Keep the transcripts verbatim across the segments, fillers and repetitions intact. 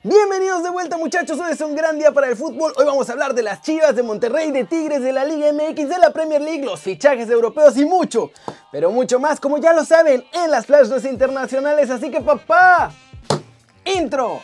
Bienvenidos de vuelta, muchachos, hoy es un gran día para el fútbol. Hoy vamos a hablar de las Chivas, de Monterrey, de Tigres, de la Liga M X, de la Premier League, los fichajes europeos y mucho, pero mucho más, como ya lo saben, en las flash news internacionales. Así que papá, intro.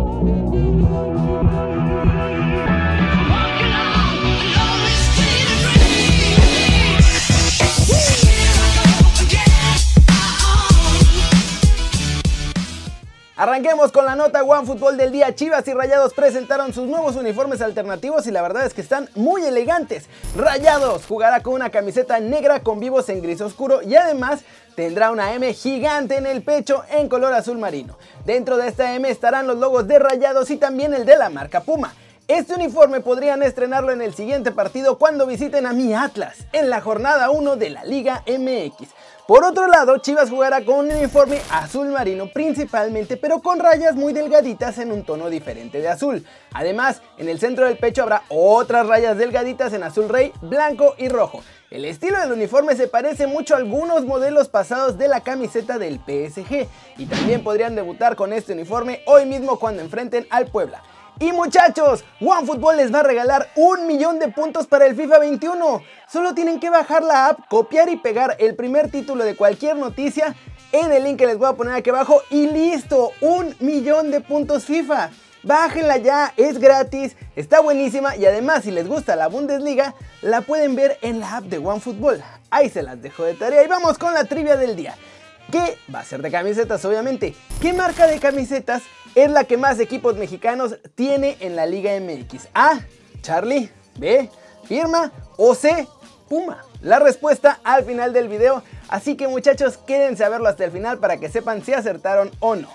Arranquemos con la nota OneFootball del día. Chivas y Rayados presentaron sus nuevos uniformes alternativos y la verdad es que están muy elegantes. Rayados jugará con una camiseta negra con vivos en gris oscuro y además tendrá una M gigante en el pecho en color azul marino. Dentro de esta M estarán los logos de Rayados y también el de la marca Puma. Este uniforme podrían estrenarlo en el siguiente partido cuando visiten a mi Atlas, en la jornada uno de la Liga M X. Por otro lado, Chivas jugará con un uniforme azul marino principalmente, pero con rayas muy delgaditas en un tono diferente de azul. Además, en el centro del pecho habrá otras rayas delgaditas en azul rey, blanco y rojo. El estilo del uniforme se parece mucho a algunos modelos pasados de la camiseta del P S G y también podrían debutar con este uniforme hoy mismo cuando enfrenten al Puebla. Y muchachos, OneFootball les va a regalar un millón de puntos para el FIFA veintiuno. Solo tienen que bajar la app, copiar y pegar el primer título de cualquier noticia en el link que les voy a poner aquí abajo y listo, un millón de puntos FIFA. Bájenla ya, es gratis, está buenísima y además si les gusta la Bundesliga, la pueden ver en la app de OneFootball. Ahí se las dejo de tarea y vamos con la trivia del día. ¿Qué va a ser de camisetas, obviamente? ¿Qué marca de camisetas es la que más equipos mexicanos tiene en la Liga M X? A, Charlie, B, Firma o C, Puma. La respuesta al final del video, así que muchachos, quédense a verlo hasta el final para que sepan si acertaron o no.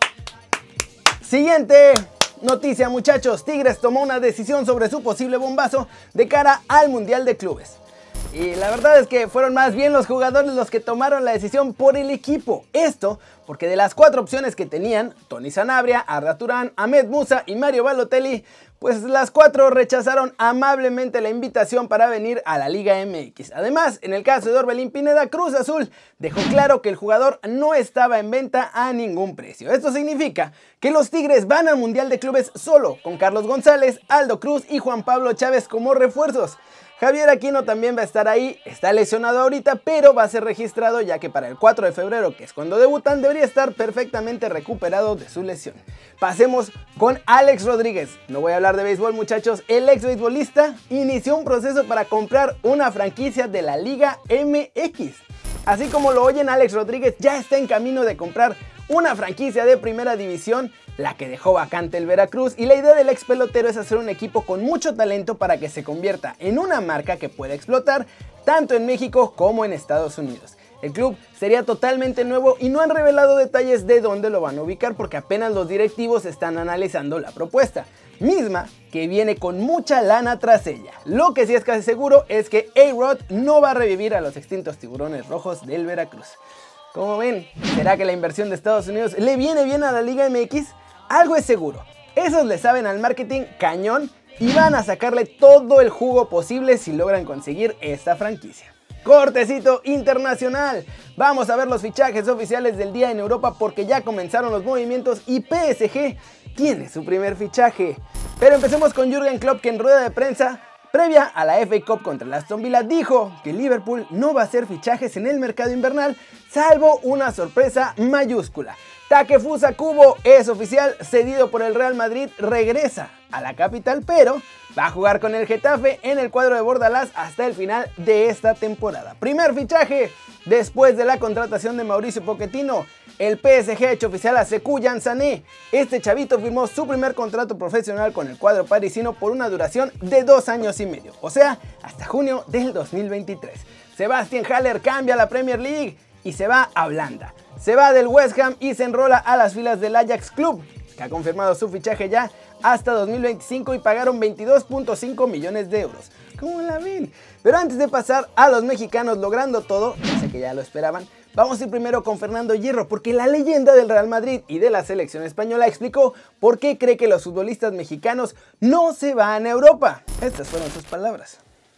Siguiente noticia, muchachos. Tigres tomó una decisión sobre su posible bombazo de cara al Mundial de Clubes. Y la verdad es que fueron más bien los jugadores los que tomaron la decisión por el equipo. Esto porque de las cuatro opciones que tenían, Tony Sanabria, Arda Turán, Ahmed Musa y Mario Balotelli, pues las cuatro rechazaron amablemente la invitación para venir a la Liga M X. Además, en el caso de Orbelín Pineda, Cruz Azul dejó claro que el jugador no estaba en venta a ningún precio. Esto significa que los Tigres van al Mundial de Clubes solo con Carlos González, Aldo Cruz y Juan Pablo Chávez como refuerzos. Javier Aquino también va a estar ahí, está lesionado ahorita, pero va a ser registrado ya que para el cuatro de febrero, que es cuando debutan, debería estar perfectamente recuperado de su lesión. Pasemos con Alex Rodríguez. No voy a hablar de béisbol, muchachos. El ex beisbolista inició un proceso para comprar una franquicia de la Liga M X. Así como lo oyen, Alex Rodríguez ya está en camino de comprar una franquicia de primera división, la que dejó vacante el Veracruz, y la idea del ex pelotero es hacer un equipo con mucho talento para que se convierta en una marca que pueda explotar tanto en México como en Estados Unidos. El club sería totalmente nuevo y no han revelado detalles de dónde lo van a ubicar porque apenas los directivos están analizando la propuesta, misma que viene con mucha lana tras ella. Lo que sí es casi seguro es que A-Rod no va a revivir a los extintos tiburones rojos del Veracruz. Como ven, ¿será que la inversión de Estados Unidos le viene bien a la Liga M X? Algo es seguro, esos le saben al marketing cañón y van a sacarle todo el jugo posible si logran conseguir esta franquicia. Cortecito internacional, vamos a ver los fichajes oficiales del día en Europa porque ya comenzaron los movimientos y P S G tiene su primer fichaje. Pero empecemos con Jürgen Klopp, que en rueda de prensa previa a la F A Cup contra el Aston Villa dijo que Liverpool no va a hacer fichajes en el mercado invernal salvo una sorpresa mayúscula. Takefusa Kubo es oficial, cedido por el Real Madrid, regresa a la capital, pero va a jugar con el Getafe en el cuadro de Bordalás hasta el final de esta temporada. Primer fichaje después de la contratación de Mauricio Pochettino. El P S G ha hecho oficial a Sekou Sané. Este chavito firmó su primer contrato profesional con el cuadro parisino por una duración de dos años y medio, o sea, hasta junio del dos mil veintitrés. Sebastian Haller cambia a la Premier League y se va a Holanda. Se va del West Ham y se enrola a las filas del Ajax Club, que ha confirmado su fichaje ya hasta dos mil veinticinco y pagaron veintidós punto cinco millones de euros. ¿Cómo la ven? Pero antes de pasar a los mexicanos logrando todo, sé que ya lo esperaban, vamos a ir primero con Fernando Hierro, porque la leyenda del Real Madrid y de la selección española explicó por qué cree que los futbolistas mexicanos no se van a Europa. Estas fueron sus palabras.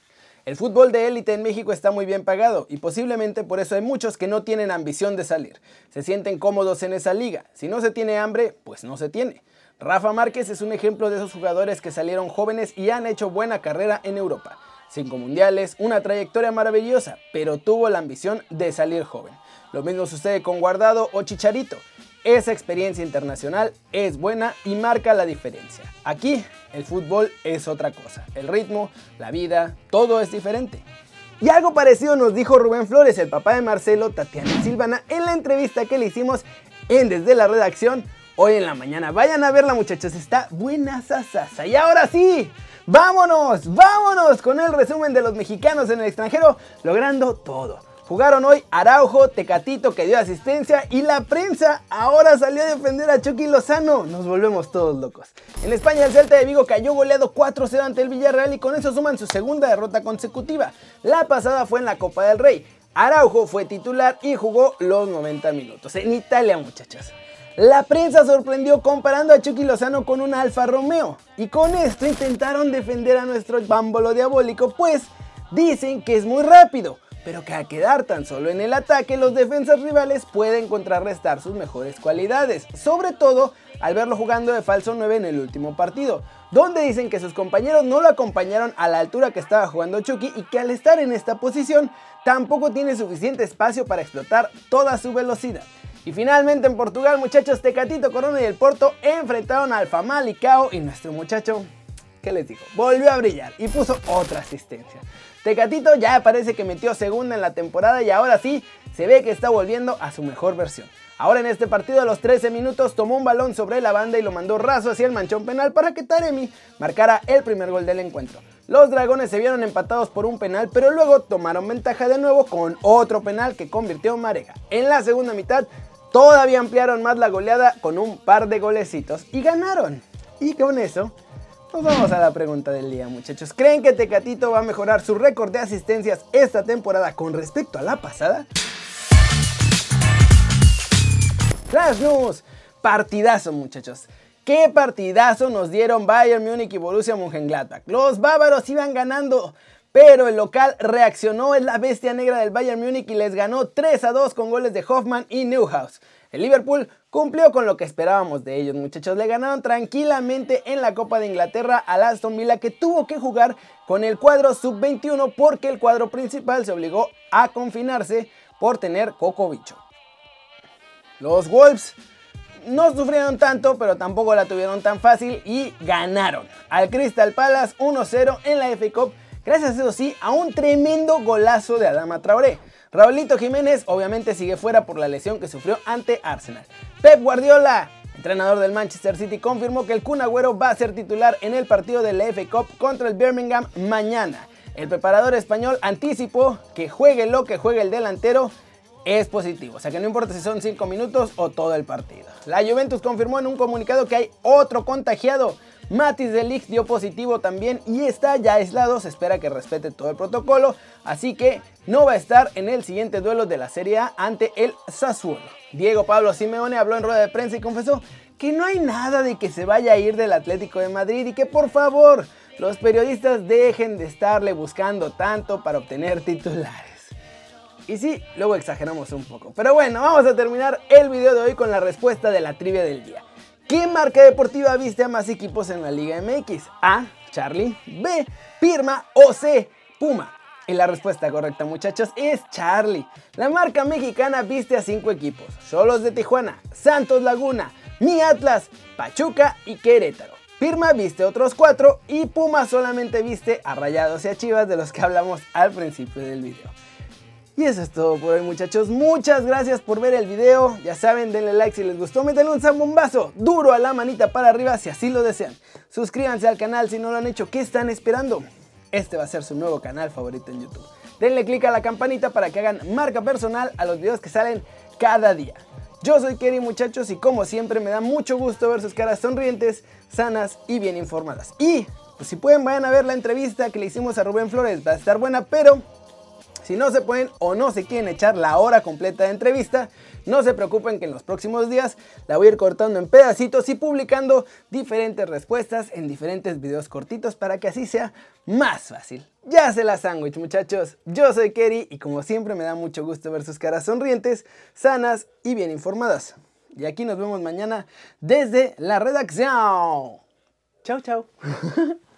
El fútbol de élite en México está muy bien pagado y posiblemente por eso hay muchos que no tienen ambición de salir. Se sienten cómodos en esa liga. Si no se tiene hambre, pues no se tiene. Rafa Márquez es un ejemplo de esos jugadores que salieron jóvenes y han hecho buena carrera en Europa. Cinco mundiales, una trayectoria maravillosa, pero tuvo la ambición de salir joven. Lo mismo sucede con Guardado o Chicharito. Esa experiencia internacional es buena y marca la diferencia. Aquí, el fútbol es otra cosa. El ritmo, la vida, todo es diferente. Y algo parecido nos dijo Rubén Flores, el papá de Marcelo, Tatiana y Silvana, en la entrevista que le hicimos en Desde la Redacción hoy en la mañana. Vayan a verla, muchachos, está buena sasasa. Y ahora sí, vámonos, vámonos con el resumen de los mexicanos en el extranjero, logrando todo. Jugaron hoy Araujo, Tecatito que dio asistencia y la prensa ahora salió a defender a Chucky Lozano. Nos volvemos todos locos. En España el Celta de Vigo cayó goleado cuatro cero ante el Villarreal y con eso suman su segunda derrota consecutiva. La pasada fue en la Copa del Rey. Araujo fue titular y jugó los noventa minutos. En Italia, muchachos, la prensa sorprendió comparando a Chucky Lozano con un Alfa Romeo. Y con esto intentaron defender a nuestro bámbolo diabólico, pues dicen que es muy rápido, pero que al quedar tan solo en el ataque, los defensas rivales pueden contrarrestar sus mejores cualidades, sobre todo al verlo jugando de falso nueve en el último partido, donde dicen que sus compañeros no lo acompañaron a la altura que estaba jugando Chucky y que al estar en esta posición tampoco tiene suficiente espacio para explotar toda su velocidad. Y finalmente en Portugal, muchachos, Tecatito Corona y el Porto enfrentaron al Famalicão y nuestro muchacho, ¿qué les digo? Volvió a brillar y puso otra asistencia. Tecatito ya parece que metió segunda en la temporada y ahora sí se ve que está volviendo a su mejor versión. Ahora en este partido a los trece minutos tomó un balón sobre la banda y lo mandó raso hacia el manchón penal para que Taremi marcara el primer gol del encuentro. Los dragones se vieron empatados por un penal, pero luego tomaron ventaja de nuevo con otro penal que convirtió Marega. En la segunda mitad todavía ampliaron más la goleada con un par de golecitos y ganaron. Y con eso nos vamos a la pregunta del día, muchachos. ¿Creen que Tecatito va a mejorar su récord de asistencias esta temporada con respecto a la pasada? Flash News, partidazo, muchachos. ¿Qué partidazo nos dieron Bayern Múnich y Borussia Mönchengladbach? Los bávaros iban ganando, pero el local reaccionó, es la bestia negra del Bayern Múnich y les ganó tres a dos con goles de Hoffmann y Neuhaus. El Liverpool cumplió con lo que esperábamos de ellos, muchachos. Le ganaron tranquilamente en la Copa de Inglaterra al Aston Villa, que tuvo que jugar con el cuadro sub veintiuno porque el cuadro principal se obligó a confinarse por tener coco bicho. Los Wolves no sufrieron tanto, pero tampoco la tuvieron tan fácil y ganaron al Crystal Palace uno cero en la F A Cup, gracias eso sí a un tremendo golazo de Adama Traoré. Raulito Jiménez obviamente sigue fuera por la lesión que sufrió ante Arsenal. Pep Guardiola, entrenador del Manchester City, confirmó que el Kun Agüero va a ser titular en el partido de la F A Cup contra el Birmingham mañana. El preparador español anticipó que juegue lo que juegue el delantero es positivo, o sea que no importa si son cinco minutos o todo el partido. La Juventus confirmó en un comunicado que hay otro contagiado. Mathis de Ligt dio positivo también y está ya aislado, se espera que respete todo el protocolo, así que no va a estar en el siguiente duelo de la Serie A ante el Sassuolo. Diego Pablo Simeone habló en rueda de prensa y confesó que no hay nada de que se vaya a ir del Atlético de Madrid y que por favor los periodistas dejen de estarle buscando tanto para obtener titulares. Y sí, luego exageramos un poco, pero bueno, vamos a terminar el video de hoy con la respuesta de la trivia del día. ¿Qué marca deportiva viste a más equipos en la Liga M X? A. Charlie, B. Pirma o C. Puma. Y la respuesta correcta, muchachos, es Charlie. La marca mexicana viste a cinco equipos: Xolos de Tijuana, Santos Laguna, Mi Atlas, Pachuca y Querétaro. Pirma viste otros cuatro y Puma solamente viste a Rayados y a Chivas, de los que hablamos al principio del video. Y eso es todo por hoy, muchachos. Muchas gracias por ver el video. Ya saben, denle like si les gustó, métanle un zambombazo duro a la manita para arriba si así lo desean. Suscríbanse al canal si no lo han hecho. ¿Qué están esperando? Este va a ser su nuevo canal favorito en YouTube. Denle click a la campanita para que hagan marca personal a los videos que salen cada día. Yo soy Kerry, muchachos, y como siempre me da mucho gusto ver sus caras sonrientes, sanas y bien informadas. Y pues si pueden, vayan a ver la entrevista que le hicimos a Rubén Flores. Va a estar buena, pero si no se pueden o no se quieren echar la hora completa de entrevista, no se preocupen que en los próximos días la voy a ir cortando en pedacitos y publicando diferentes respuestas en diferentes videos cortitos para que así sea más fácil. Ya se la sándwich, muchachos. Yo soy Kerry y como siempre me da mucho gusto ver sus caras sonrientes, sanas y bien informadas. Y aquí nos vemos mañana desde la redacción. Chau, chau.